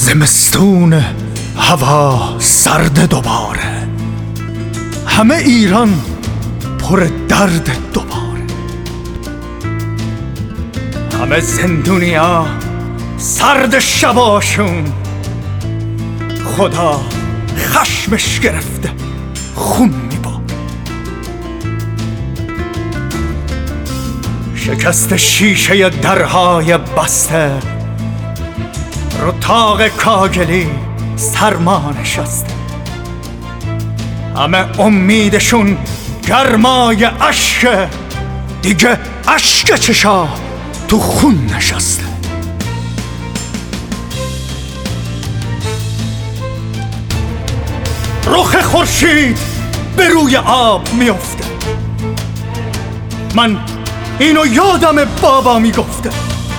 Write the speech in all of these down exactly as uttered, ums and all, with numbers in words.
زمستون هوا سرد دوباره، همه ایران پر درد دوباره، همه زندونیا سرد شباشون، خدا خشمش گرفته خون میباره. شکست شیشه درهای بسته، رتاق کاگلی سرما نشسته، همه امیدشون گرمای اشک، دیگه اشک چشا تو خون نشسته. رخ خورشید به روی آب میفته، من اینو یادم بابا میگفته،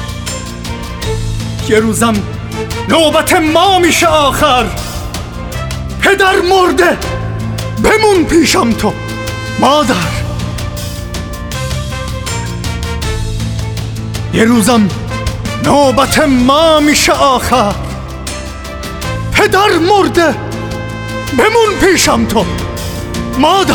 یه روزم نوبت ما میشه آخر، پدر مرده بمون پیشم تو مادر. یه روزم نوبت ما میشه آخر، پدر مرده بمون پیشم تو مادر.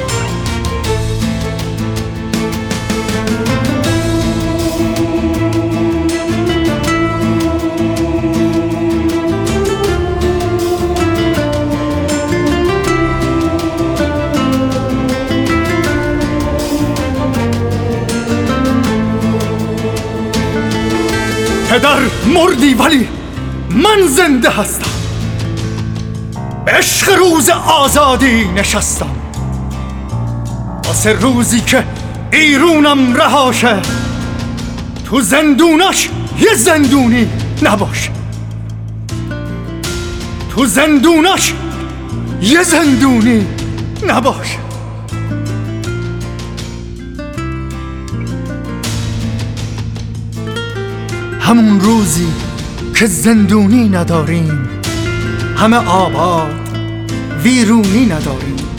پدر مردی ولی من زنده هستم، به عشق روز آزادی نشستم، واسه روزی که ایرونم رهاشه، تو زندوناش یه زندونی نباشه، تو زندوناش یه زندونی نباشه. همون روزی که زندونی نداریم، همه آباد ویرونی نداریم،